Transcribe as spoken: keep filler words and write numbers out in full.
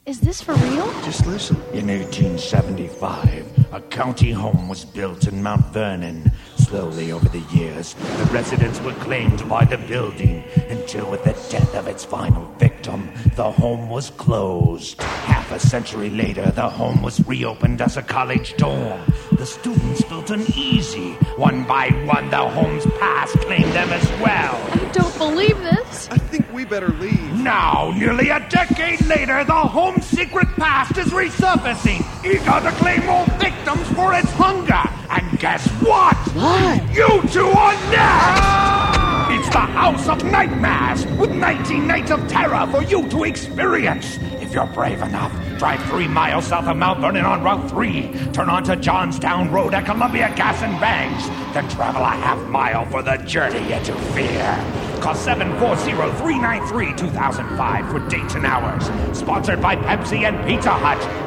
Is this for real? Just listen. In eighteen seventy-five, a county home was built in Mount Vernon. Slowly over the years, the residents were claimed by the building until with the death of its final victim, the home was closed. Half a century later, the home was reopened as a college dorm. The students felt uneasy. One by one, the home's past claimed them as well. I don't believe this. I think we better leave. Now, nearly a decade later, the home's secret past is resurfacing, eager to claim more victims for its hunger. And guess what? What? You two are next! It's the House of Nightmares, with nineteen nights of terror for you to experience. If you're brave enough, drive three miles south of Mount Vernon on Route three, turn onto Johnstown Road at Columbia Gas and Banks, then travel a half mile for the journey into fear. Call seven four zero, three nine three, two thousand five for dates and hours. Sponsored by Pepsi and Pizza Hut.